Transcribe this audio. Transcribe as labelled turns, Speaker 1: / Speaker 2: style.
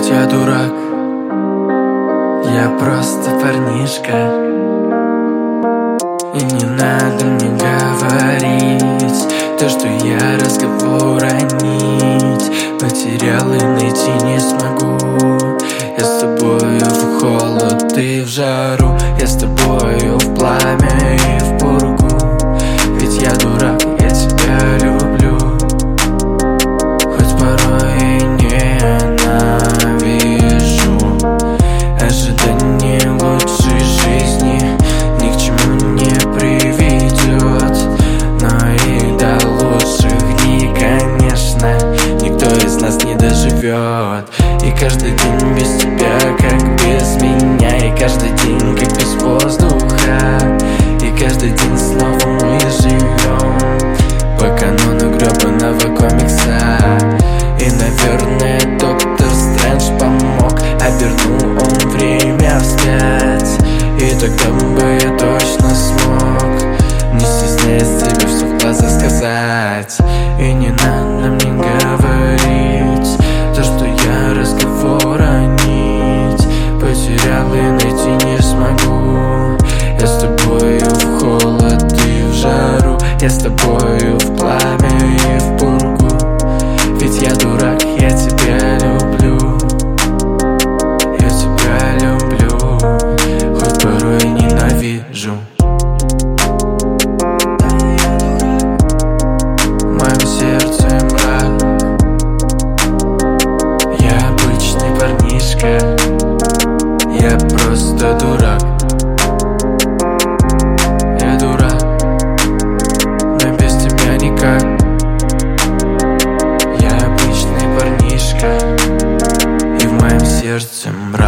Speaker 1: я дурак, я просто парнишка. И не надо мне говорить то, что я разговора нить потерял и найти не смогу. Я с тобою в холод и в жару, я с тобою в пламя и в пургу. Ведь я дурак, я тебя люблю, хоть порой и ненавижу. Ожидание лучшей жизни ни к чему не приведет, но и до лучших дней, конечно, никто из нас не доживет. И каждый день без тебя, как без меня, и каждый день, как без воздуха, и каждый день снова мы живем по канону гребаного комикса. И, наверное, доктор Стрэндж помог, обернул он время вспять. И тогда бы я точно смог, не стесняясь тебе все в глаза сказать. И не надо мне говорить то, что я разговора нить потерял и найти не смогу. Я с тобою в холод и в жару, я с тобою в пламя и в пургу. Ведь я дурак, я тебя люблю, я тебя люблю, хоть порой и ненавижу. В моем сердце мрак, я обычный парнишка, я просто дурак. Я дурак, но без тебя никак. Я обычный парнишка, и в моем сердце мрак.